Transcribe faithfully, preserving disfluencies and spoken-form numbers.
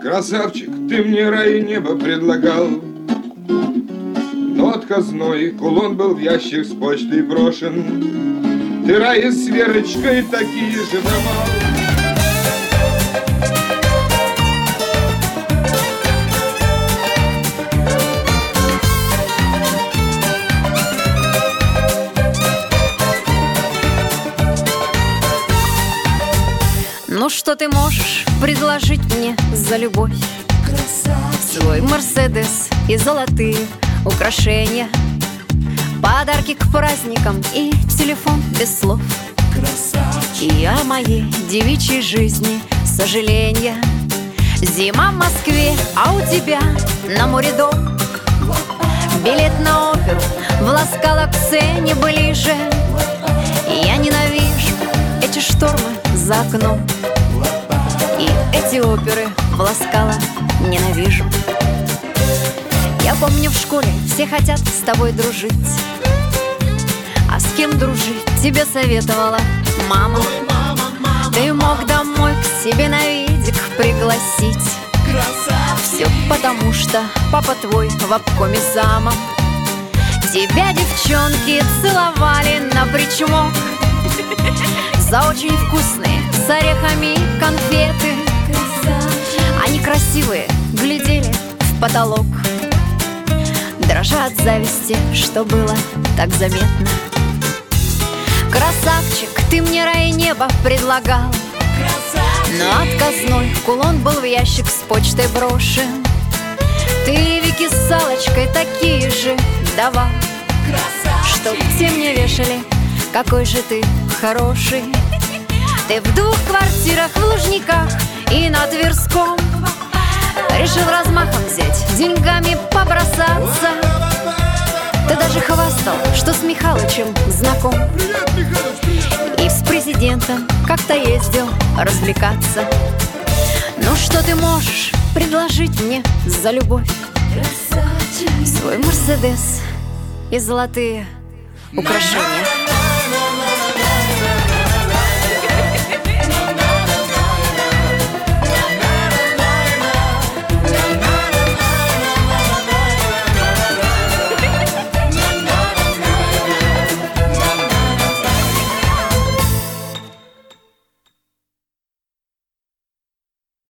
Красавчик, ты мне рай и небо предлагал, но отказной кулон был в ящик с почтой брошен. Ты рай с Верочкой такие же давал. Ну что ты можешь предложить мне за любовь? Красавчик. Свой Мерседес и золотые украшения, подарки к праздникам и телефон без слов. Красавчик. И о моей девичьей жизни сожаления. Зима в Москве, а у тебя на море дом. Билет на оперу в Ла-Скала к сцене ближе. Я ненавижу эти штормы за окном, и эти оперы в Ла-Скала ненавижу. Я помню, в школе все хотят с тобой дружить, а с кем дружить тебе советовала мама. Ты мог домой к себе на видик пригласить. Все потому, что папа твой в обкоме замом. Тебя девчонки целовали на причмок за очень вкусные с орехами конфеты. Они красивые глядели в потолок, дрожа от зависти, что было так заметно. Красавчик, ты мне рай и небо предлагал, но отказной кулон был в ящик с почтой брошен. Ты Вики с Салочкой такие же давал, чтоб те мне вешали, какой же ты хороший. Ты в двух квартирах в Лужниках и на Тверском решил размахом взять, деньгами побросаться. Ты даже хвастал, что с Михалычем знаком, и с президентом как-то ездил развлекаться. Ну что ты можешь предложить мне за любовь? Свой Мерседес и золотые украшения.